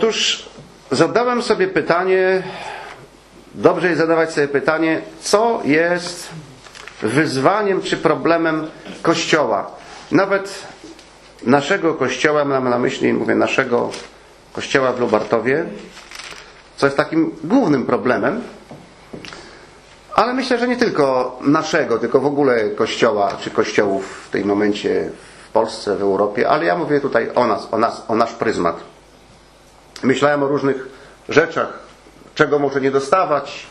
Otóż zadałem sobie pytanie, dobrze jest zadawać sobie pytanie, co jest wyzwaniem czy problemem Kościoła. Nawet naszego Kościoła, mam na myśli, mówię, naszego Kościoła w Lubartowie, co jest takim głównym problemem, ale myślę, że nie tylko naszego, tylko w ogóle Kościoła, czy kościołów w tym momencie w Polsce, w Europie, ale ja mówię tutaj o nasz pryzmat. Myślałem o różnych rzeczach, czego może nie dostawać.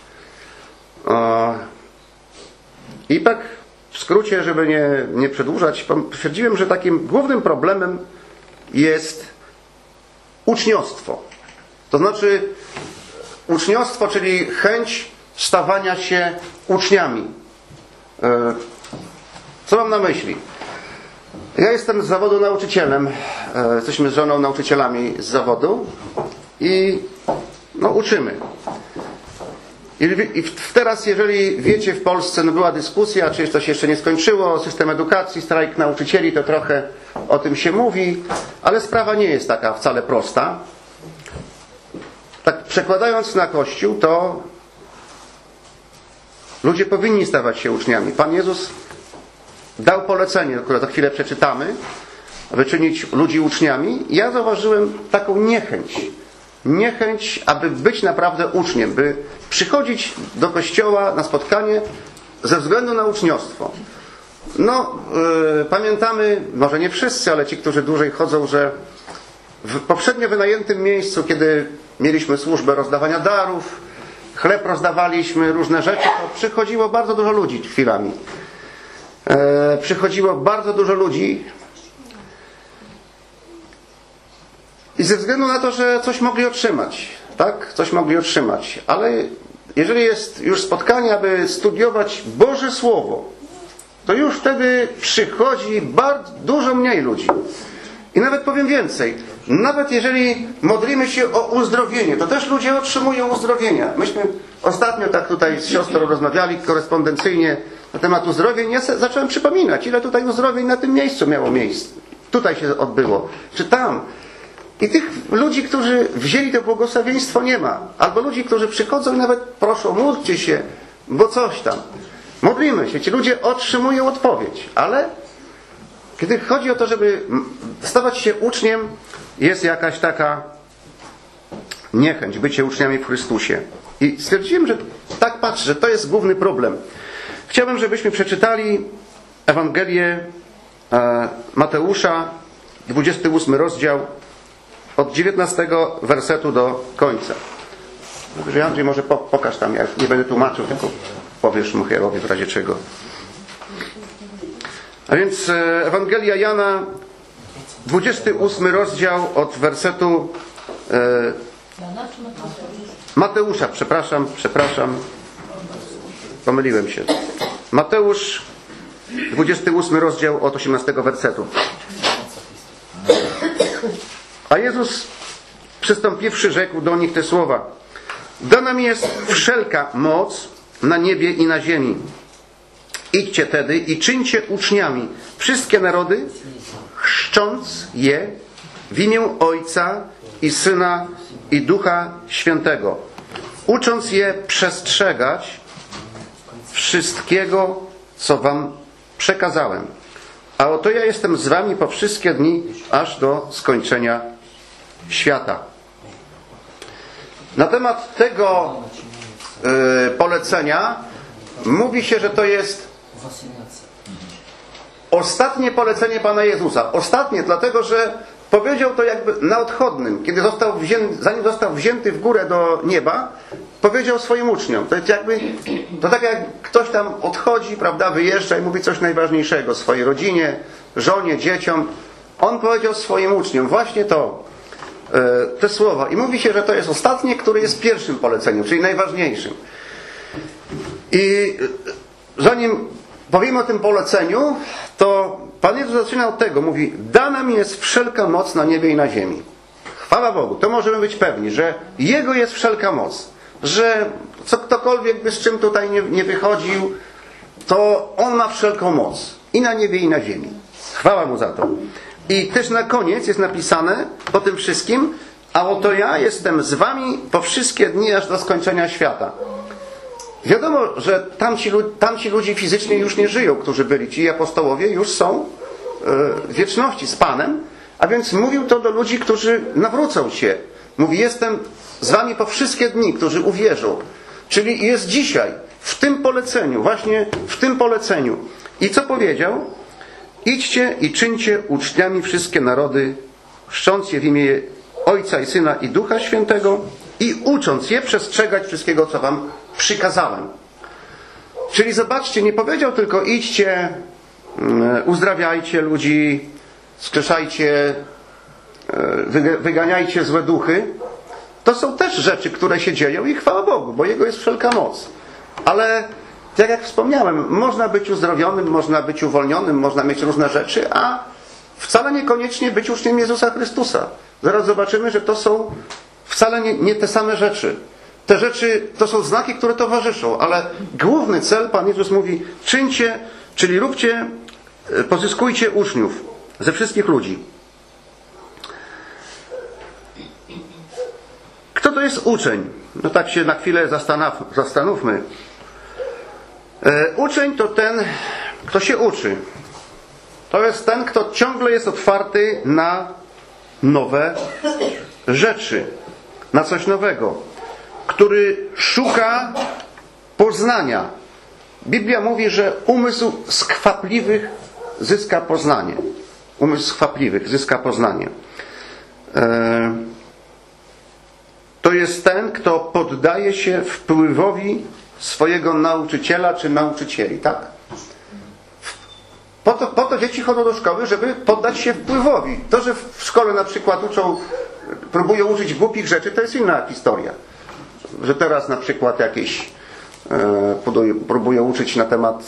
I tak w skrócie, żeby nie przedłużać, stwierdziłem, że takim głównym problemem jest uczniostwo. To znaczy uczniostwo, czyli chęć stawania się uczniami. Co mam na myśli? Ja jestem z zawodu nauczycielem. Jesteśmy z żoną nauczycielami z zawodu i uczymy. I teraz, jeżeli wiecie, w Polsce była dyskusja, czy to się jeszcze nie skończyło, system edukacji, strajk nauczycieli, to trochę o tym się mówi, ale sprawa nie jest taka wcale prosta. Tak przekładając na Kościół, to ludzie powinni stawać się uczniami. Pan Jezus dał polecenie, które za chwilę przeczytamy, aby czynić ludzi uczniami. Ja zauważyłem taką niechęć, aby być naprawdę uczniem, by przychodzić do kościoła na spotkanie ze względu na uczniostwo. Pamiętamy, może nie wszyscy, ale ci, którzy dłużej chodzą, że w poprzednio wynajętym miejscu, kiedy mieliśmy służbę rozdawania darów, chleb rozdawaliśmy, różne rzeczy, to przychodziło bardzo dużo ludzi chwilami. Przychodziło bardzo dużo ludzi i ze względu na to, że coś mogli otrzymać, tak? Coś mogli otrzymać. Ale jeżeli jest już spotkanie, aby studiować Boże Słowo, to już wtedy przychodzi bardzo dużo mniej ludzi. I nawet powiem więcej. Nawet jeżeli modlimy się o uzdrowienie, to też ludzie otrzymują uzdrowienia. Myśmy ostatnio tak tutaj z siostrą rozmawiali korespondencyjnie na temat uzdrowień. Ja zacząłem przypominać, ile tutaj uzdrowień na tym miejscu miało miejsce. Tutaj się odbyło. Czy tam. I tych ludzi, którzy wzięli to błogosławieństwo, nie ma. Albo ludzi, którzy przychodzą i nawet proszą, módlcie się, bo coś tam. Modlimy się. Ci ludzie otrzymują odpowiedź. Ale kiedy chodzi o to, żeby stawać się uczniem, jest jakaś taka niechęć, bycie uczniami w Chrystusie. I stwierdziłem, że tak patrzę, że to jest główny problem. Chciałbym, żebyśmy przeczytali Ewangelię Mateusza, 28 rozdział, od 19 wersetu do końca. Andrzej, może pokaż tam, ja nie będę tłumaczył, tylko powiesz Mucherowi w razie czego. A więc Ewangelia Jana, 28 rozdział od wersetu Mateusza, przepraszam, pomyliłem się. Mateusz, 28 rozdział od 18 wersetu. A Jezus, przystąpiwszy, rzekł do nich te słowa: dana mi jest wszelka moc na niebie i na ziemi. Idźcie tedy i czyńcie uczniami wszystkie narody, chrzcząc je w imię Ojca i Syna i Ducha Świętego, ucząc je przestrzegać wszystkiego, co wam przekazałem. A oto ja jestem z wami po wszystkie dni, aż do skończenia świata. Na temat tego polecenia mówi się, że to jest ostatnie polecenie Pana Jezusa. Ostatnie, dlatego że powiedział to jakby na odchodnym. Kiedy zanim został wzięty w górę do nieba, powiedział swoim uczniom. To tak jak ktoś tam odchodzi, prawda, wyjeżdża i mówi coś najważniejszego swojej rodzinie, żonie, dzieciom. On powiedział swoim uczniom właśnie te słowa. I mówi się, że to jest ostatnie, które jest pierwszym poleceniem, czyli najważniejszym. I zanim powiemy o tym poleceniu, to Pan Jezus zaczyna od tego. Mówi: dana mi jest wszelka moc na niebie i na ziemi. Chwała Bogu. To możemy być pewni, że Jego jest wszelka moc. Że ktokolwiek by z czym tutaj nie wychodził, to On ma wszelką moc. I na niebie, i na ziemi. Chwała Mu za to. I też na koniec jest napisane po tym wszystkim: a oto ja jestem z wami po wszystkie dni aż do skończenia świata. Wiadomo, że tamci ludzie fizycznie już nie żyją, którzy byli. Ci apostołowie już są w wieczności z Panem, a więc mówił to do ludzi, którzy nawrócą się. Mówi, jestem z wami po wszystkie dni, którzy uwierzą. Czyli jest dzisiaj, w tym poleceniu, właśnie w tym poleceniu. I co powiedział? Idźcie i czyńcie uczniami wszystkie narody, chrzcząc je w imię Ojca i Syna i Ducha Świętego i ucząc je przestrzegać wszystkiego, co wam przykazałem. Czyli zobaczcie, nie powiedział tylko idźcie, uzdrawiajcie ludzi, skrzeszajcie, wyganiajcie złe duchy. To są też rzeczy, które się dzieją i chwała Bogu, bo Jego jest wszelka moc. Ale tak jak wspomniałem, można być uzdrowionym, można być uwolnionym, można mieć różne rzeczy, a wcale niekoniecznie być uczniem Jezusa Chrystusa. Zaraz zobaczymy, że to są wcale nie te same rzeczy. Te rzeczy to są znaki, które towarzyszą, ale główny cel, Pan Jezus mówi, czyńcie, czyli róbcie, pozyskujcie uczniów ze wszystkich ludzi. Kto to jest uczeń? No tak się na chwilę zastanówmy. Uczeń to ten, kto się uczy. To jest ten, kto ciągle jest otwarty na nowe rzeczy, na coś nowego, który szuka poznania. Biblia mówi, że umysł skwapliwych zyska poznanie. Umysł skwapliwych zyska poznanie. To jest ten, kto poddaje się wpływowi swojego nauczyciela czy nauczycieli, tak? Po to dzieci chodzą do szkoły, żeby poddać się wpływowi. To, że w szkole na przykład próbują uczyć głupich rzeczy, to jest inna historia. Że teraz na przykład jakieś próbują uczyć na temat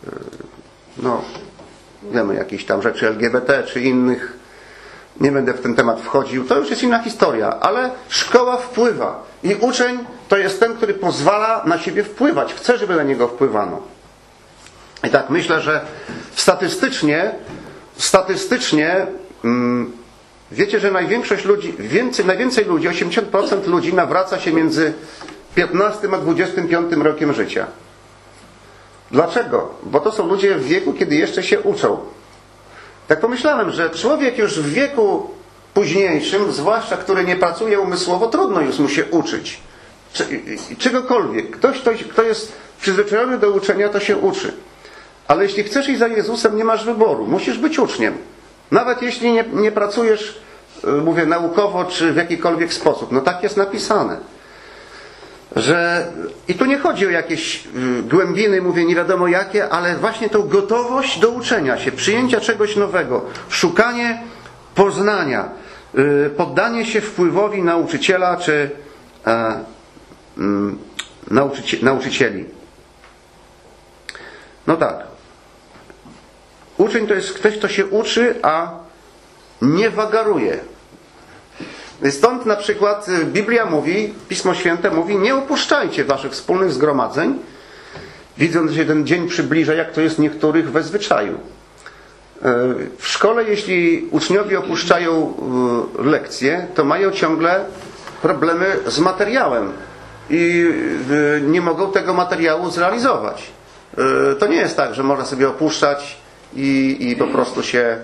wiemy, jakieś tam rzeczy LGBT czy innych. Nie będę w ten temat wchodził. To już jest inna historia. Ale szkoła wpływa. I uczeń to jest ten, który pozwala na siebie wpływać. Chce, żeby na niego wpływano. I tak myślę, że statystycznie wiecie, że najwięcej ludzi, 80% ludzi nawraca się między 15 a 25 rokiem życia. Dlaczego? Bo to są ludzie w wieku, kiedy jeszcze się uczą. Tak pomyślałem, że człowiek już w wieku późniejszym, zwłaszcza który nie pracuje umysłowo, trudno już mu się uczyć. Czegokolwiek. Ktoś, kto jest przyzwyczajony do uczenia, to się uczy. Ale jeśli chcesz iść za Jezusem, nie masz wyboru. Musisz być uczniem. Nawet jeśli nie pracujesz, mówię, naukowo czy w jakikolwiek sposób. No tak jest napisane. I tu nie chodzi o jakieś głębiny, mówię, nie wiadomo jakie, ale właśnie tą gotowość do uczenia się, przyjęcia czegoś nowego, szukanie poznania, poddanie się wpływowi nauczyciela czy nauczycieli. No tak. Uczeń to jest ktoś, kto się uczy, a nie wagaruje. Stąd na przykład Biblia mówi, Pismo Święte mówi, nie opuszczajcie waszych wspólnych zgromadzeń, widząc, że ten dzień przybliża, jak to jest niektórych we zwyczaju. W szkole, jeśli uczniowie opuszczają lekcje, to mają ciągle problemy z materiałem i nie mogą tego materiału zrealizować. To nie jest tak, że można sobie opuszczać i po prostu się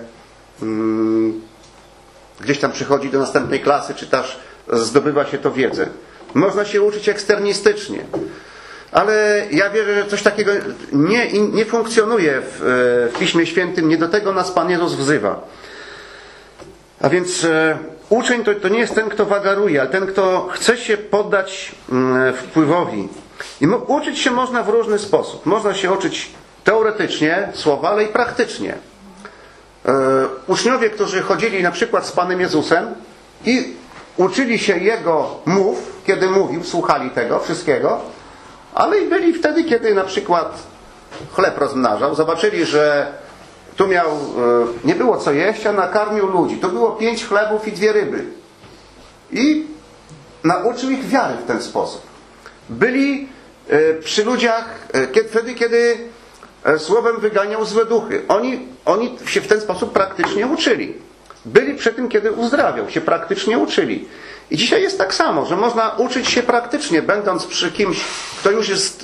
gdzieś tam przychodzi do następnej klasy, czy też zdobywa się to wiedzę. Można się uczyć eksternistycznie. Ale ja wierzę, że coś takiego nie funkcjonuje w Piśmie Świętym. Nie do tego nas Pan Jezus wzywa. A więc uczeń to nie jest ten, kto wagaruje, ale ten, kto chce się poddać wpływowi. I uczyć się można w różny sposób. Można się uczyć teoretycznie słowa, ale i praktycznie. Uczniowie, którzy chodzili na przykład z Panem Jezusem i uczyli się Jego mów, kiedy mówił, słuchali tego wszystkiego, ale i byli wtedy, kiedy na przykład chleb rozmnażał, zobaczyli, że tu nie było co jeść, a nakarmił ludzi. To było 5 chlebów i 2 ryby. I nauczył ich wiary w ten sposób. Byli przy ludziach wtedy, kiedy słowem wyganiał złe duchy. Oni się w ten sposób praktycznie uczyli. byli przy tym, kiedy uzdrawiał, się praktycznie uczyli. I dzisiaj jest tak samo, że można uczyć się praktycznie, będąc przy kimś, kto już jest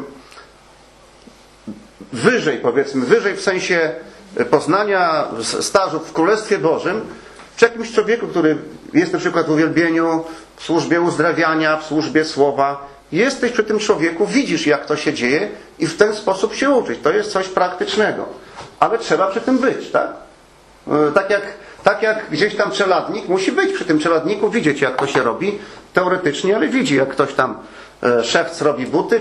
wyżej, powiedzmy, wyżej w sensie poznania stażu w Królestwie Bożym, przy jakimś człowieku, który jest na przykład w uwielbieniu, w służbie uzdrawiania, w służbie słowa. Jesteś przy tym człowieku, widzisz, jak to się dzieje i w ten sposób się uczyć. To jest coś praktycznego. Ale trzeba przy tym być, tak? Tak jak gdzieś tam czeladnik musi być przy tym czeladniku, widzieć, jak to się robi teoretycznie, ale widzi, jak ktoś tam szewc robi buty,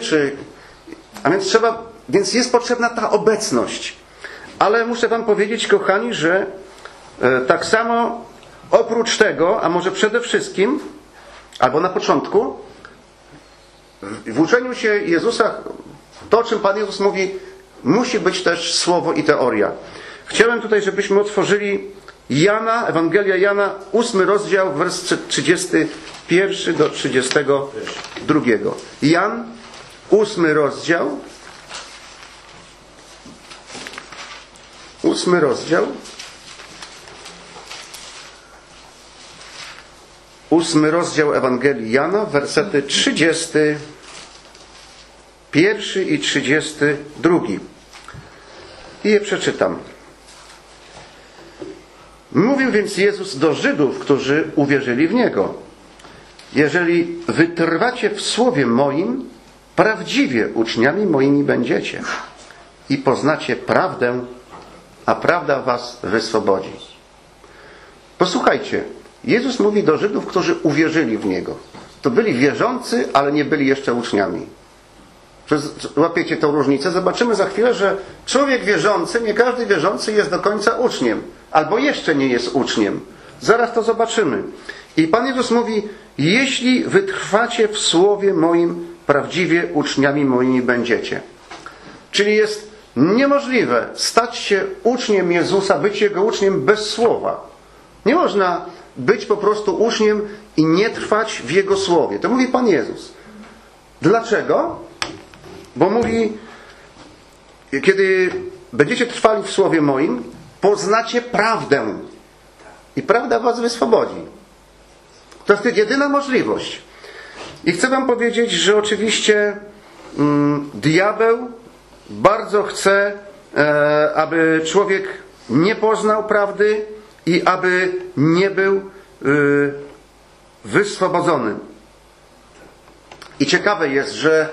więc jest potrzebna ta obecność. Ale muszę wam powiedzieć, kochani, że tak samo oprócz tego, a może przede wszystkim, albo na początku, w uczeniu się Jezusa, to o czym Pan Jezus mówi, musi być też słowo i teoria. Chciałem tutaj, żebyśmy otworzyli Jana, Ewangelia Jana, 8 rozdział, wers 31 do 32. Jan, 8 rozdział. 8 rozdział. 8 rozdział Ewangelii Jana, wersety 31 i 32. I je przeczytam. Mówił więc Jezus do Żydów, którzy uwierzyli w Niego: jeżeli wytrwacie w słowie moim, prawdziwie uczniami moimi będziecie i poznacie prawdę, a prawda was wyswobodzi. Posłuchajcie, Jezus mówi do Żydów, którzy uwierzyli w Niego. To byli wierzący, ale nie byli jeszcze uczniami. Łapiecie tą różnicę? Zobaczymy za chwilę, że człowiek wierzący, nie każdy wierzący jest do końca uczniem. Albo jeszcze nie jest uczniem. Zaraz to zobaczymy. I Pan Jezus mówi: jeśli wytrwacie w słowie moim, prawdziwie uczniami moimi będziecie. Czyli jest niemożliwe stać się uczniem Jezusa, być Jego uczniem bez słowa. Nie można być po prostu uczniem i nie trwać w Jego słowie. To mówi Pan Jezus. Dlaczego? Bo mówi, kiedy będziecie trwali w słowie moim, poznacie prawdę. I prawda was wyswobodzi. To jest jedyna możliwość. I chcę wam powiedzieć, że oczywiście diabeł bardzo chce, aby człowiek nie poznał prawdy i aby nie był wyswobodzony. I ciekawe jest, że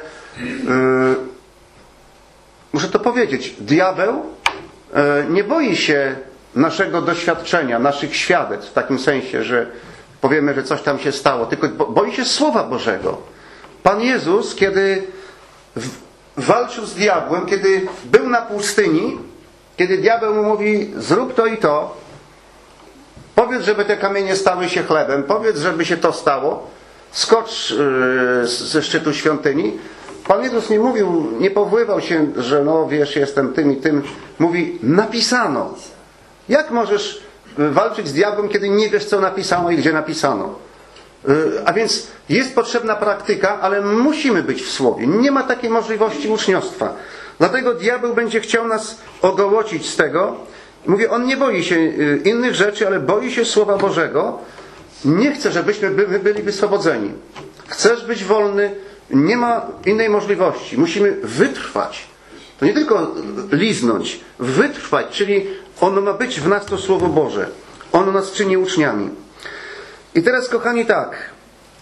muszę to powiedzieć, diabeł nie boi się naszego doświadczenia, naszych świadectw, w takim sensie, że powiemy, że coś tam się stało, tylko boi się Słowa Bożego. Pan Jezus, kiedy walczył z diabłem, kiedy był na pustyni, kiedy diabeł mu mówi: zrób to i to, powiedz, żeby te kamienie stały się chlebem, powiedz, żeby się to stało, skocz ze szczytu świątyni. Pan Jezus nie mówił, nie powoływał się, że no wiesz, jestem tym i tym. Mówi: napisano. Jak możesz walczyć z diabłem, kiedy nie wiesz, co napisano i gdzie napisano? A więc jest potrzebna praktyka, ale musimy być w Słowie. Nie ma takiej możliwości uczniostwa. Dlatego diabeł będzie chciał nas ogołocić z tego. Mówię, on nie boi się innych rzeczy, ale boi się Słowa Bożego. Nie chce, żebyśmy byli wyswobodzeni. Chcesz być wolny? Nie ma innej możliwości. Musimy wytrwać. To nie tylko liznąć. Wytrwać, czyli ono ma być w nas, to Słowo Boże. Ono nas czyni uczniami. I teraz, kochani, tak.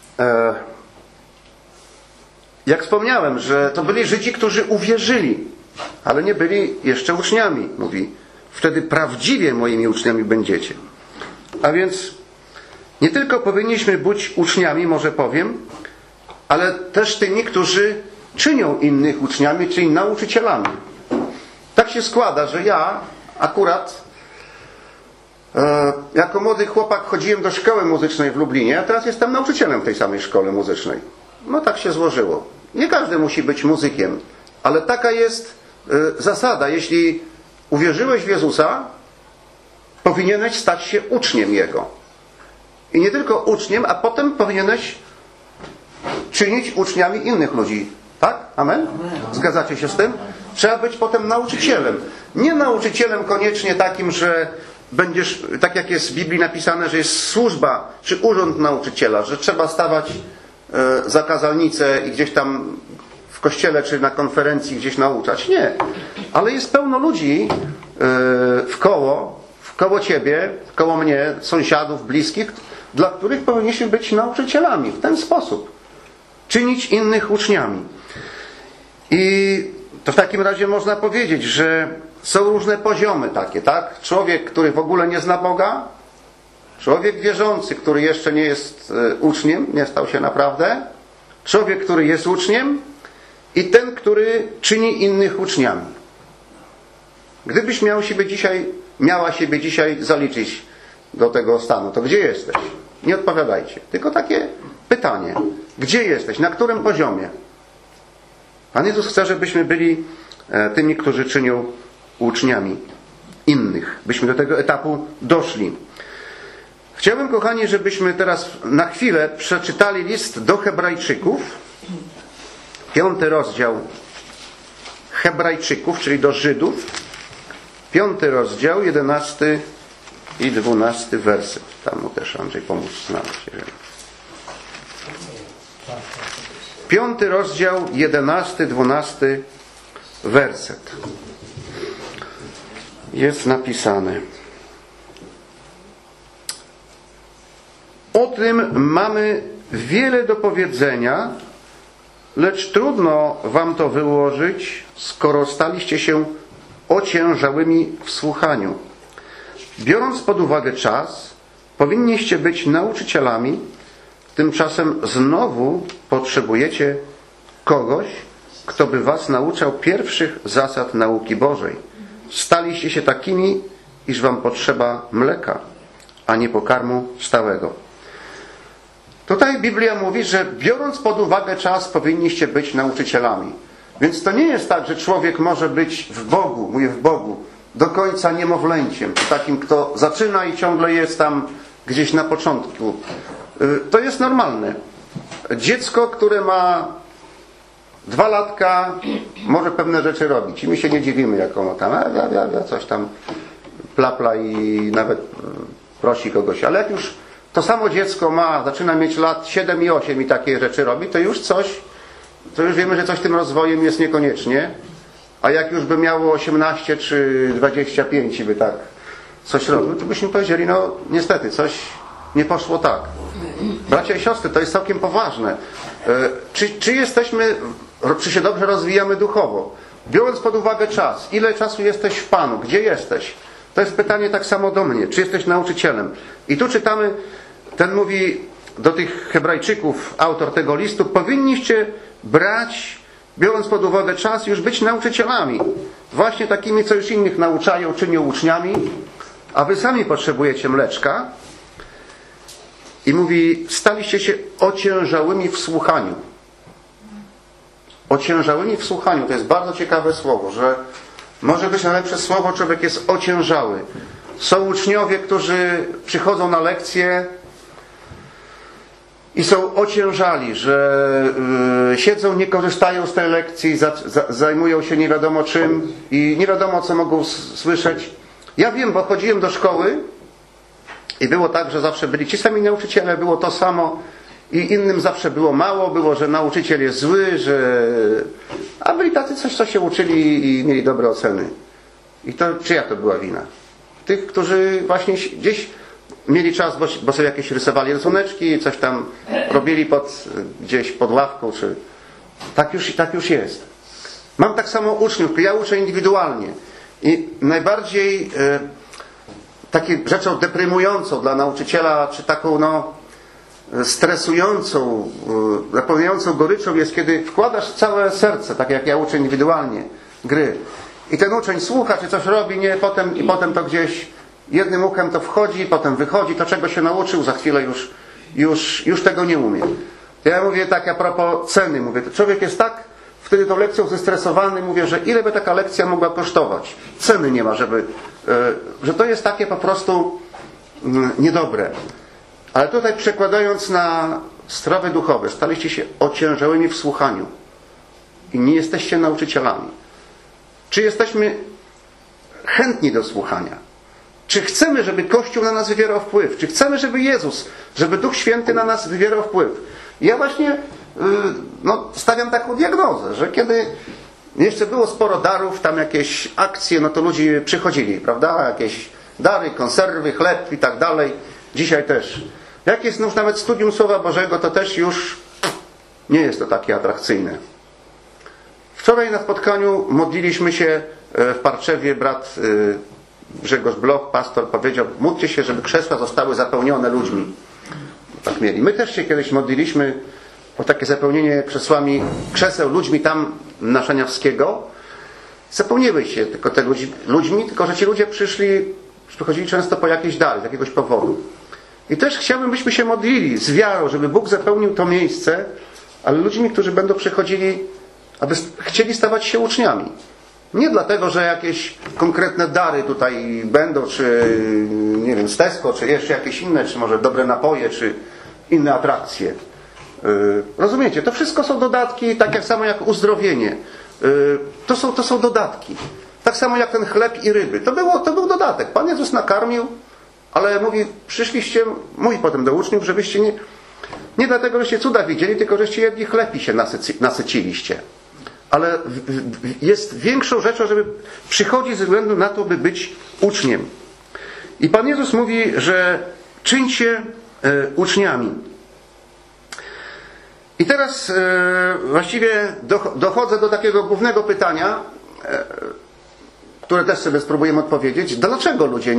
Jak wspomniałem, że to byli Żydzi, którzy uwierzyli, ale nie byli jeszcze uczniami. Mówi: wtedy prawdziwie moimi uczniami będziecie. A więc nie tylko powinniśmy być uczniami, może powiem, ale też tymi, którzy czynią innych uczniami, czyli nauczycielami. Tak się składa, że ja akurat jako młody chłopak chodziłem do szkoły muzycznej w Lublinie, a teraz jestem nauczycielem w tej samej szkole muzycznej. No tak się złożyło. Nie każdy musi być muzykiem, ale taka jest zasada. Jeśli uwierzyłeś w Jezusa, powinieneś stać się uczniem Jego. I nie tylko uczniem, a potem powinieneś czynić uczniami innych ludzi. Tak? Amen? Zgadzacie się z tym? Trzeba być potem nauczycielem. Nie nauczycielem koniecznie takim, że będziesz, tak jak jest w Biblii napisane, że jest służba czy urząd nauczyciela, że trzeba stawać za kazalnicę i gdzieś tam w kościele czy na konferencji gdzieś nauczać. Nie. Ale jest pełno ludzi w koło ciebie, koło mnie, sąsiadów, bliskich, dla których powinniśmy być nauczycielami w ten sposób. Czynić innych uczniami. I to w takim razie można powiedzieć, że są różne poziomy takie, tak? Człowiek, który w ogóle nie zna Boga, człowiek wierzący, który jeszcze nie jest uczniem, nie stał się naprawdę, człowiek, który jest uczniem i ten, który czyni innych uczniami. Gdybyś miała siebie dzisiaj zaliczyć do tego stanu, to gdzie jesteś? Nie odpowiadajcie. Tylko takie pytanie. Gdzie jesteś? Na którym poziomie? Pan Jezus chce, żebyśmy byli tymi, którzy czynią uczniami innych. Byśmy do tego etapu doszli. Chciałbym, kochani, żebyśmy teraz na chwilę przeczytali list do Hebrajczyków. 5 rozdział Hebrajczyków, czyli do Żydów. 5 rozdział, 11 i 12 werset. Tam mu też Andrzej pomóż znaleźć. 5 rozdział, 11, 12 werset. Jest napisane: o tym mamy wiele do powiedzenia, lecz trudno wam to wyłożyć, skoro staliście się ociężałymi w słuchaniu. Biorąc pod uwagę czas, powinniście być nauczycielami, tymczasem znowu potrzebujecie kogoś, kto by was nauczał pierwszych zasad nauki Bożej. Staliście się takimi, iż wam potrzeba mleka, a nie pokarmu stałego. Tutaj Biblia mówi, że biorąc pod uwagę czas, powinniście być nauczycielami. Więc to nie jest tak, że człowiek może być w Bogu, mówię w Bogu, do końca niemowlęciem, takim, kto zaczyna i ciągle jest tam gdzieś na początku. To jest normalne. Dziecko, które ma 2 latka, może pewne rzeczy robić. I my się nie dziwimy, jak ono tam coś tam plapla i nawet prosi kogoś. Ale jak już to samo dziecko zaczyna mieć lat 7 i 8 i takie rzeczy robi, to już wiemy, że coś tym rozwojem jest niekoniecznie. A jak już by miało 18 czy 25 i by tak coś robił, to byśmy powiedzieli, no niestety, coś nie poszło tak. Bracia i siostry, to jest całkiem poważne. Czy się dobrze rozwijamy duchowo? Biorąc pod uwagę czas, ile czasu jesteś w Panu? Gdzie jesteś? To jest pytanie tak samo do mnie. Czy jesteś nauczycielem? I tu czytamy, ten mówi do tych Hebrajczyków, autor tego listu, powinniście brać, biorąc pod uwagę czas, już być nauczycielami. Właśnie takimi, co już innych nauczają, czynią uczniami, a wy sami potrzebujecie mleczka. I mówi, staliście się ociężałymi w słuchaniu. Ociężałymi w słuchaniu. To jest bardzo ciekawe słowo, że może być najlepsze słowo, człowiek jest ociężały. Są uczniowie, którzy przychodzą na lekcje i są ociężali, że siedzą, nie korzystają z tej lekcji, zajmują się nie wiadomo czym i nie wiadomo, co mogą słyszeć. Ja wiem, bo chodziłem do szkoły i było tak, że zawsze byli ci sami nauczyciele, było to samo i innym zawsze było mało, było, że nauczyciel jest zły, a byli tacy coś, co się uczyli i mieli dobre oceny. I to czyja to była wina? Tych, którzy właśnie gdzieś mieli czas, bo sobie jakieś rysowali rysuneczki, coś tam robili gdzieś pod ławką, czy tak już jest. Mam tak samo uczniów, ja uczę indywidualnie i najbardziej taką rzeczą deprymującą dla nauczyciela, czy taką stresującą, napełniającą goryczą jest, kiedy wkładasz całe serce, tak jak ja uczę indywidualnie, gry. I ten uczeń słucha, czy coś robi, nie, potem to gdzieś jednym uchem to wchodzi, potem wychodzi, to czego się nauczył, za chwilę już tego nie umie. Ja mówię tak a propos ceny, mówię, to człowiek jest tak wtedy tą lekcją zestresowany, mówię, że ile by taka lekcja mogła kosztować? Ceny nie ma, że to jest takie po prostu niedobre. Ale tutaj przekładając na sprawy duchowe, staliście się ociężałymi w słuchaniu i nie jesteście nauczycielami. Czy jesteśmy chętni do słuchania? Czy chcemy, żeby Kościół na nas wywierał wpływ? Czy chcemy, żeby Jezus, żeby Duch Święty na nas wywierał wpływ? Ja właśnie stawiam taką diagnozę, że kiedy jeszcze było sporo darów, tam jakieś akcje, no to ludzie przychodzili, prawda? Jakieś dary, konserwy, chleb i tak dalej. Dzisiaj też. Jak jest już nawet studium Słowa Bożego, to też już nie jest to takie atrakcyjne. Wczoraj na spotkaniu modliliśmy się w Parczewie, brat Grzegorz Bloch, pastor, powiedział: módlcie się, żeby krzesła zostały zapełnione ludźmi. Tak mieli. My też się kiedyś modliliśmy o takie zapełnienie krzeseł ludźmi tam na Szaniawskiego. Zapełniły się tylko te ludźmi, tylko że ci ludzie przychodzili często po jakieś dary, z jakiegoś powodu. I też chciałbym, byśmy się modlili z wiarą, żeby Bóg zapełnił to miejsce, ale ludźmi, którzy będą przychodzili, aby chcieli stawać się uczniami. Nie dlatego, że jakieś konkretne dary tutaj będą, czy nie wiem, z Tesco, czy jeszcze jakieś inne, czy może dobre napoje, czy inne atrakcje. Rozumiecie? To wszystko są dodatki, tak samo jak uzdrowienie. To są dodatki. Tak samo jak ten chleb i ryby. To był dodatek. Pan Jezus nakarmił, ale mówi: przyszliście, mówi potem do uczniów, żebyście nie dlatego, żeście cuda widzieli, tylko żeście jedli chleb i się nasyciliście. Ale jest większą rzeczą, żeby przychodzić ze względu na to, by być uczniem. I Pan Jezus mówi, że czyńcie uczniami. I teraz właściwie dochodzę do takiego głównego pytania, które też sobie spróbujemy odpowiedzieć. Dlaczego ludzie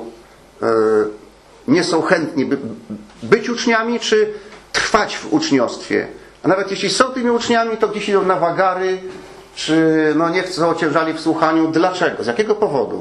nie są chętni, by być uczniami, czy trwać w uczniostwie? A nawet jeśli są tymi uczniami, to gdzieś idą na wagary, czy nie chcą ociężali w słuchaniu. Dlaczego? Z jakiego powodu?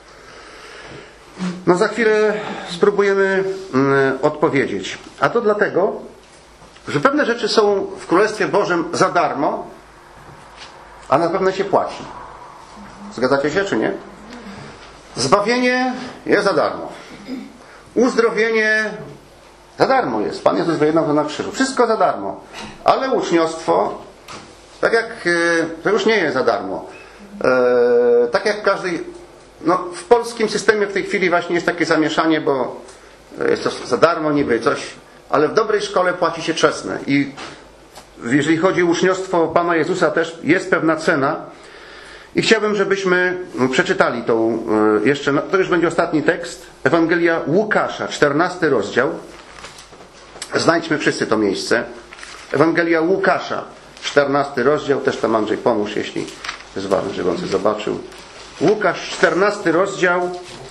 Za chwilę spróbujemy odpowiedzieć. A to dlatego, że pewne rzeczy są w Królestwie Bożym za darmo, a na pewne się płaci. Zgadzacie się, czy nie? Zbawienie jest za darmo. Uzdrowienie za darmo jest. Pan Jezus wyjednał to na krzyżu. Wszystko za darmo. Ale uczniostwo, tak jak to już nie jest za darmo. Tak jak każdy... w polskim systemie w tej chwili właśnie jest takie zamieszanie, bo jest to za darmo niby coś, ale w dobrej szkole płaci się czesne. I jeżeli chodzi o uczniostwo Pana Jezusa, też jest pewna cena. I chciałbym, żebyśmy przeczytali tą jeszcze, to już będzie ostatni tekst, Ewangelia Łukasza, 14 rozdział. Znajdźmy wszyscy to miejsce. Ewangelia Łukasza, 14 rozdział. Też tam Andrzej pomóż, jeśli jest ważne, żeby on sobie zobaczył. Łukasz, 14 rozdział,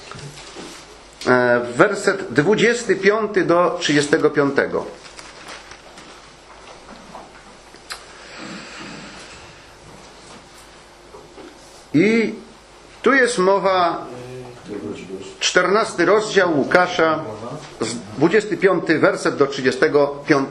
werset 25 do 35. I tu jest mowa, 14 rozdział Łukasza, 25 werset do 35.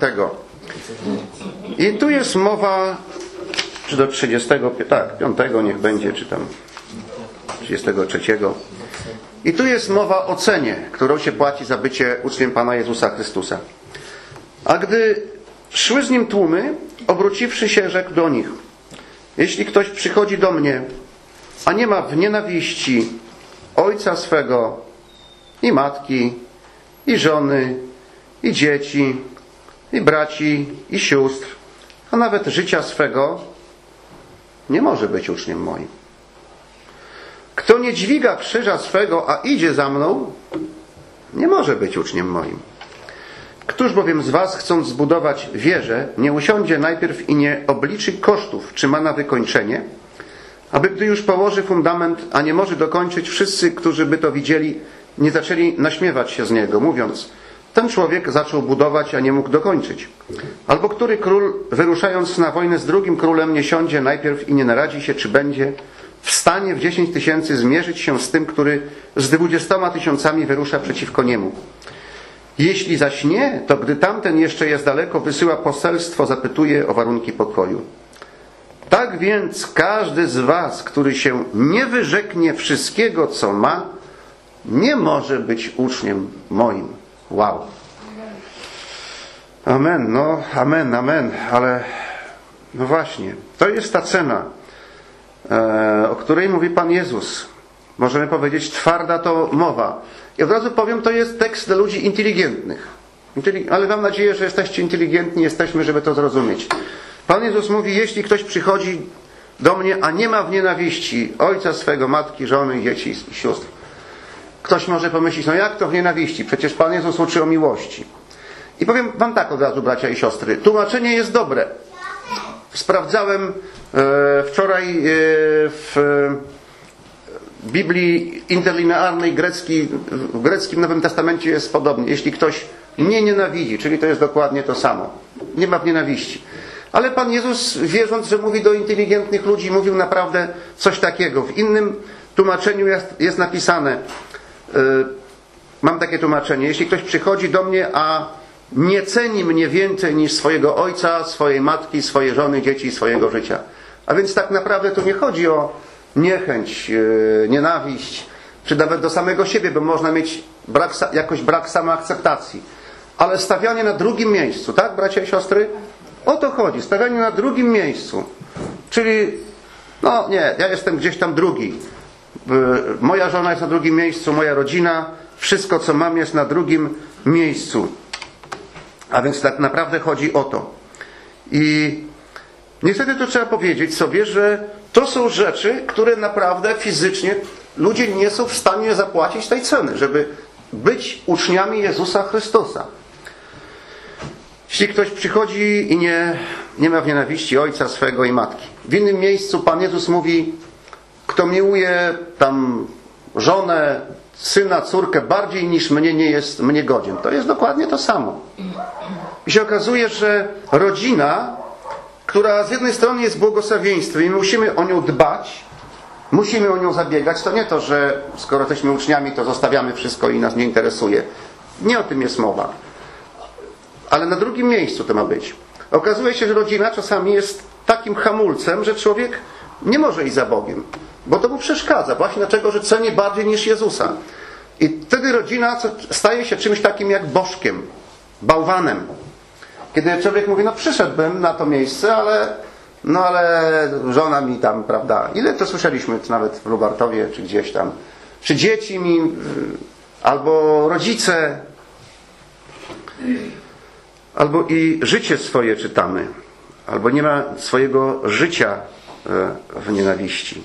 I tu jest mowa, czy do 35, tak, 5 niech będzie, czy tam 33. I tu jest mowa o cenie, którą się płaci za bycie uczniem Pana Jezusa Chrystusa. A gdy szły z nim tłumy, obróciwszy się, rzekł do nich: jeśli ktoś przychodzi do mnie, a nie ma w nienawiści ojca swego, i matki, i żony, i dzieci, i braci, i sióstr, a nawet życia swego, nie może być uczniem moim. Kto nie dźwiga krzyża swego, a idzie za mną, nie może być uczniem moim. Któż bowiem z was, chcąc zbudować wieżę, nie usiądzie najpierw i nie obliczy kosztów, czy ma na wykończenie, aby gdy już położy fundament, a nie może dokończyć, wszyscy, którzy by to widzieli, nie zaczęli naśmiewać się z niego, mówiąc: ten człowiek zaczął budować, a nie mógł dokończyć. Albo który król, wyruszając na wojnę z drugim królem, nie siądzie najpierw i nie naradzi się, czy będzie w stanie w 10 000 zmierzyć się z tym, który z 20 000 wyrusza przeciwko niemu. Jeśli zaś nie, to gdy tamten jeszcze jest daleko, wysyła poselstwo, zapytuje o warunki pokoju. Tak więc każdy z was, który się nie wyrzeknie wszystkiego, co ma, nie może być uczniem moim. Wow. Amen, amen. Ale właśnie, to jest ta cena, o której mówi Pan Jezus. Możemy powiedzieć, twarda to mowa. I od razu powiem, to jest tekst dla ludzi inteligentnych. Ale mam nadzieję, że jesteście inteligentni, jesteśmy, żeby to zrozumieć. Pan Jezus mówi, jeśli ktoś przychodzi do mnie, a nie ma w nienawiści ojca swego, matki, żony, dzieci i sióstr. Ktoś może pomyśleć, no jak to w nienawiści? Przecież Pan Jezus uczy o miłości. I powiem wam tak od razu, bracia i siostry. Tłumaczenie jest dobre. Sprawdzałem wczoraj w Biblii interlinearnej w greckim Nowym Testamencie jest podobnie. Jeśli ktoś nie nienawidzi, czyli to jest dokładnie to samo. Nie ma w nienawiści. Ale Pan Jezus, wierząc, że mówi do inteligentnych ludzi, mówił naprawdę coś takiego. W innym tłumaczeniu jest napisane, mam takie tłumaczenie, jeśli ktoś przychodzi do mnie, a nie ceni mnie więcej niż swojego ojca, swojej matki, swojej żony, dzieci i swojego życia. A więc tak naprawdę tu nie chodzi o niechęć, nienawiść, czy nawet do samego siebie, bo można mieć jakoś brak samoakceptacji. Ale stawianie na drugim miejscu, tak, bracia i siostry? O to chodzi, stawianie na drugim miejscu. Czyli, no nie, ja jestem gdzieś tam drugi. Moja żona jest na drugim miejscu, moja rodzina, wszystko co mam jest na drugim miejscu. A więc tak naprawdę chodzi o to. I niestety to trzeba powiedzieć sobie, że to są rzeczy, które naprawdę fizycznie ludzie nie są w stanie zapłacić tej ceny, żeby być uczniami Jezusa Chrystusa. Jeśli ktoś przychodzi i nie ma w nienawiści ojca swego i matki. W innym miejscu Pan Jezus mówi, kto miłuje tam żonę, syna, córkę bardziej niż mnie, nie jest mnie godzien. To jest dokładnie to samo. I się okazuje, że rodzina, która z jednej strony jest błogosławieństwem i musimy o nią dbać, musimy o nią zabiegać, to nie to, że skoro jesteśmy uczniami, to zostawiamy wszystko i nas nie interesuje. Nie o tym jest mowa. Ale na drugim miejscu to ma być. Okazuje się, że rodzina czasami jest takim hamulcem, że człowiek nie może iść za Bogiem. Bo to mu przeszkadza. Właśnie dlaczego, że ceni bardziej niż Jezusa. I wtedy rodzina staje się czymś takim jak bożkiem, bałwanem. Kiedy człowiek mówi, no przyszedłbym na to miejsce, ale żona mi tam, prawda. Ile to słyszeliśmy nawet w Lubartowie, czy gdzieś tam. Czy dzieci mi, albo rodzice, albo i życie swoje czytamy. Albo nie ma swojego życia w nienawiści.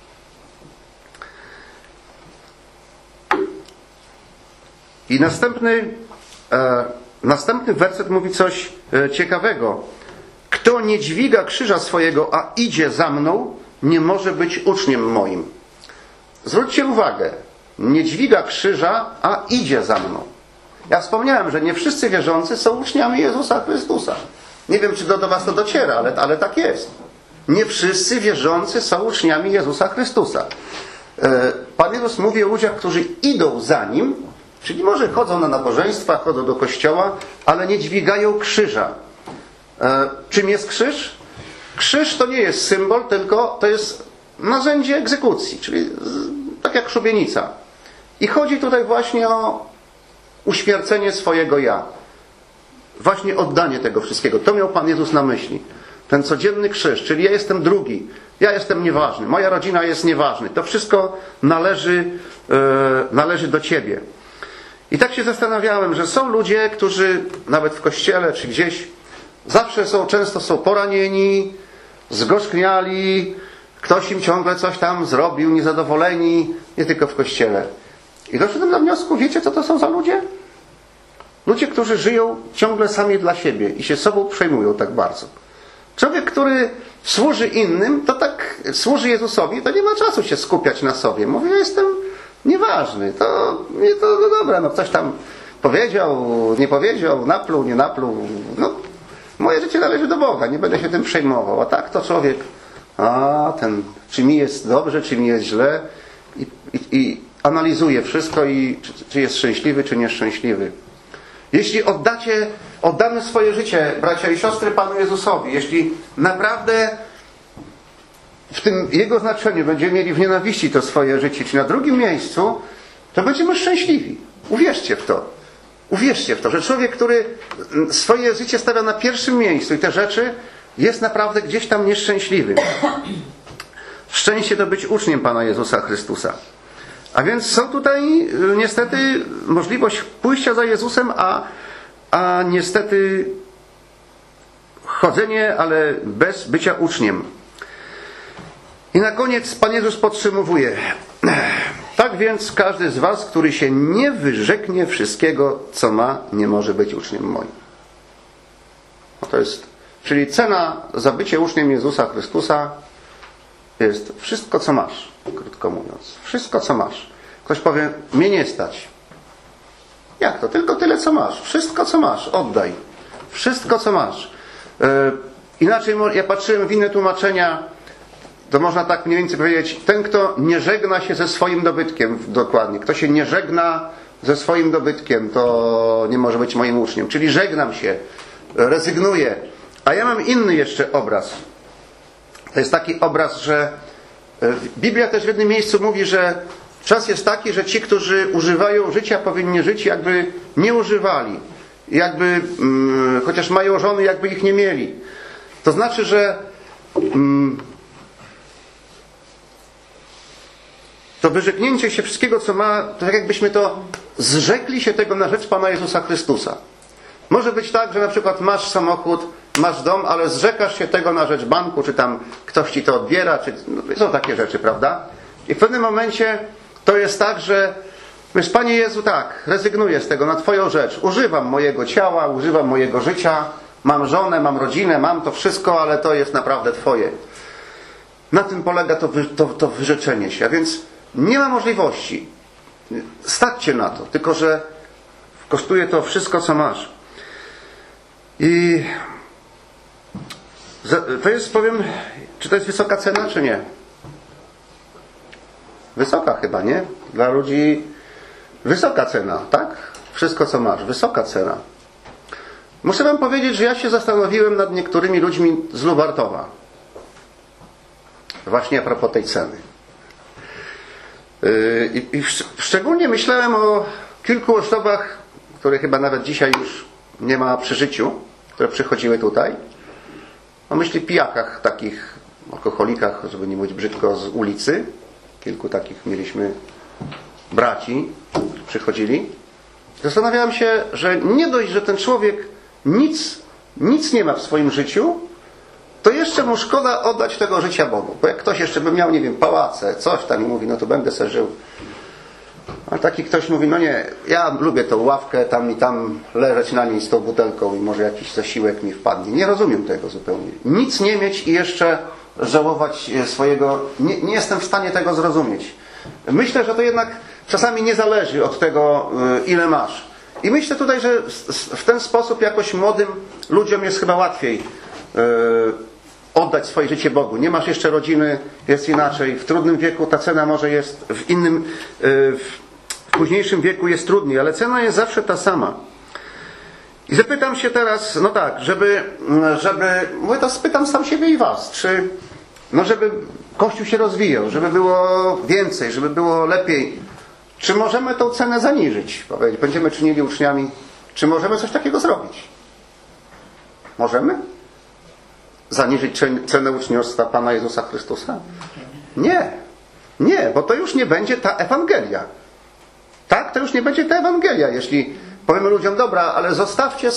I następny werset mówi coś ciekawego. Kto nie dźwiga krzyża swojego, a idzie za mną, nie może być uczniem moim. Zwróćcie uwagę. Nie dźwiga krzyża, a idzie za mną. Ja wspomniałem, że nie wszyscy wierzący są uczniami Jezusa Chrystusa. Nie wiem, czy do was to dociera, ale tak jest. Nie wszyscy wierzący są uczniami Jezusa Chrystusa. Pan Jezus mówi o ludziach, którzy idą za Nim, czyli może chodzą na nabożeństwa, chodzą do kościoła, ale nie dźwigają krzyża. Czym jest krzyż? Krzyż to nie jest symbol, tylko to jest narzędzie egzekucji, czyli tak jak szubienica. I chodzi tutaj właśnie o uśmiercenie swojego ja. Właśnie oddanie tego wszystkiego. To miał Pan Jezus na myśli. Ten codzienny krzyż, czyli ja jestem drugi. Ja jestem nieważny. Moja rodzina jest nieważna. To wszystko należy do Ciebie. I tak się zastanawiałem, że są ludzie, którzy nawet w kościele czy gdzieś często są poranieni, zgorzkniali, ktoś im ciągle coś tam zrobił, niezadowoleni, nie tylko w kościele. I doszedłem do wniosku, wiecie co to są za ludzie? Ludzie, którzy żyją ciągle sami dla siebie i się sobą przejmują tak bardzo. Człowiek, który służy innym, to tak służy Jezusowi, to nie ma czasu się skupiać na sobie. Mówi, ja jestem nieważny, to no dobra, no coś tam powiedział, nie powiedział, napluł, nie napluł. No, moje życie należy do Boga, nie będę się tym przejmował. A tak to człowiek, czy mi jest dobrze, czy mi jest źle i analizuje wszystko i czy jest szczęśliwy, czy nieszczęśliwy. Jeśli oddamy swoje życie, bracia i siostry, Panu Jezusowi, jeśli naprawdę w tym Jego znaczeniu będziemy mieli w nienawiści to swoje życie, czy na drugim miejscu, to będziemy szczęśliwi. Uwierzcie w to. Uwierzcie w to, że człowiek, który swoje życie stawia na pierwszym miejscu i te rzeczy, jest naprawdę gdzieś tam nieszczęśliwy. Szczęście to być uczniem Pana Jezusa Chrystusa. A więc są tutaj niestety możliwość pójścia za Jezusem, a niestety chodzenie, ale bez bycia uczniem. I na koniec Pan Jezus podsumowuje. Tak więc każdy z was, który się nie wyrzeknie wszystkiego, co ma, nie może być uczniem moim. No to jest, czyli cena za bycie uczniem Jezusa Chrystusa jest wszystko, co masz, krótko mówiąc. Wszystko, co masz. Ktoś powie, mnie nie stać. Jak to? Tylko tyle, co masz. Wszystko, co masz, oddaj. Wszystko, co masz. Inaczej, ja patrzyłem w inne tłumaczenia, to można tak mniej więcej powiedzieć, ten, kto nie żegna się ze swoim dobytkiem, dokładnie. Kto się nie żegna ze swoim dobytkiem, to nie może być moim uczniem. Czyli żegnam się, rezygnuję. A ja mam inny jeszcze obraz. To jest taki obraz, że Biblia też w jednym miejscu mówi, że czas jest taki, że ci, którzy używają życia, powinni żyć, jakby nie używali. Jakby, chociaż mają żony, jakby ich nie mieli. To znaczy, że to wyrzeknięcie się wszystkiego, co ma, to tak jakbyśmy to zrzekli się tego na rzecz Pana Jezusa Chrystusa. Może być tak, że na przykład masz samochód, masz dom, ale zrzekasz się tego na rzecz banku, czy tam ktoś ci to odbiera, czy no, są takie rzeczy, prawda? I w pewnym momencie to jest tak, że mówisz, Panie Jezu, tak, rezygnuję z tego na Twoją rzecz. Używam mojego ciała, używam mojego życia, mam żonę, mam rodzinę, mam to wszystko, ale to jest naprawdę Twoje. Na tym polega to wyrzeczenie się. A więc nie ma możliwości. Stać cię na to. Tylko że kosztuje to wszystko, co masz. I to jest, powiem, czy to jest wysoka cena, czy nie? Wysoka chyba, nie? Dla ludzi wysoka cena, tak? Wszystko, co masz. Wysoka cena. Muszę wam powiedzieć, że ja się zastanowiłem nad niektórymi ludźmi z Lubartowa. Właśnie a propos tej ceny. I szczególnie myślałem o kilku osobach, które chyba nawet dzisiaj już nie ma przy życiu, które przychodziły tutaj. O myśli pijakach, takich alkoholikach, żeby nie mówić brzydko, z ulicy. Kilku takich mieliśmy braci, którzy przychodzili. Zastanawiałem się, że nie dość, że ten człowiek nic nie ma w swoim życiu, to jeszcze mu szkoda oddać tego życia Bogu. Bo jak ktoś jeszcze by miał, nie wiem, pałace, coś tam i mówi, no to będę se żył. A taki ktoś mówi, no nie, ja lubię tą ławkę, tam i tam leżeć na niej z tą butelką i może jakiś zasiłek mi wpadnie. Nie rozumiem tego zupełnie. Nic nie mieć i jeszcze żałować swojego... Nie jestem w stanie tego zrozumieć. Myślę, że to jednak czasami nie zależy od tego, ile masz. I myślę tutaj, że w ten sposób jakoś młodym ludziom jest chyba łatwiej oddać swoje życie Bogu. Nie masz jeszcze rodziny, jest inaczej. W trudnym wieku ta cena może jest w innym, w późniejszym wieku jest trudniej, ale cena jest zawsze ta sama. I zapytam się teraz, no tak, żeby mówię to spytam sam siebie i was, czy żeby Kościół się rozwijał, żeby było więcej, żeby było lepiej, czy możemy tą cenę zaniżyć? Powiedzieć, będziemy czynili uczniami, czy możemy coś takiego zrobić? Możemy? Zaniżyć cenę uczniostwa Pana Jezusa Chrystusa? Nie. Nie, bo to już nie będzie ta Ewangelia. Tak? To już nie będzie ta Ewangelia. Jeśli powiemy ludziom, dobra, ale zostawcie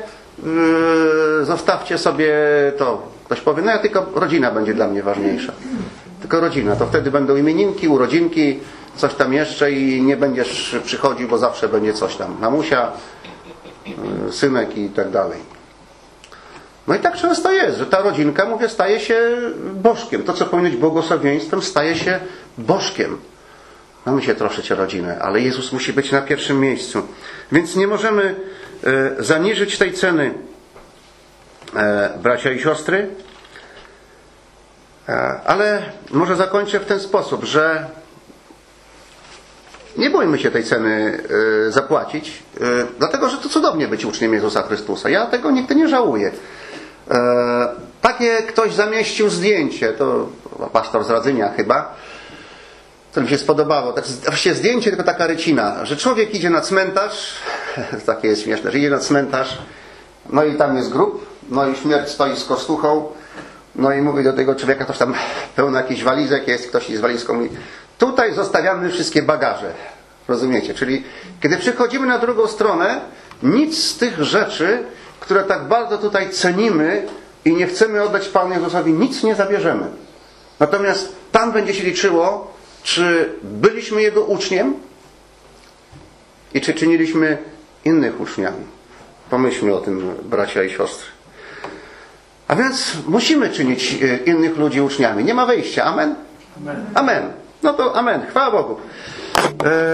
sobie to. Ktoś powie, no ja tylko rodzina będzie dla mnie ważniejsza. Tylko rodzina. To wtedy będą imieninki, urodzinki, coś tam jeszcze i nie będziesz przychodził, bo zawsze będzie coś tam. Mamusia, synek i tak dalej. No i tak często jest, że ta rodzinka, mówię, staje się bożkiem. To, co powinno być błogosławieństwem, staje się bożkiem. No my się troszczyć o rodzinę, ale Jezus musi być na pierwszym miejscu. Więc nie możemy zaniżyć tej ceny, bracia i siostry. Ale może zakończę w ten sposób, że nie bójmy się tej ceny zapłacić, dlatego, że to cudownie być uczniem Jezusa Chrystusa. Ja tego nigdy nie żałuję. Takie ktoś zamieścił zdjęcie, to pastor z Radzynia chyba, to mi się spodobało. Tak, właściwie zdjęcie, tylko taka rycina, że człowiek idzie na cmentarz, takie jest śmieszne, że idzie na cmentarz, no i tam jest grób, no i śmierć stoi z kostuchą, no i mówi do tego człowieka, ktoś tam pełno jakichś walizek jest, ktoś z walizką mówi, tutaj zostawiamy wszystkie bagaże. Rozumiecie? Czyli kiedy przychodzimy na drugą stronę, nic z tych rzeczy, które tak bardzo tutaj cenimy i nie chcemy oddać Panu Jezusowi, nic nie zabierzemy. Natomiast tam będzie się liczyło, czy byliśmy Jego uczniem i czy czyniliśmy innych uczniami. Pomyślmy o tym, bracia i siostry. A więc musimy czynić innych ludzi uczniami. Nie ma wyjścia. Amen? Amen. No to amen. Chwała Bogu.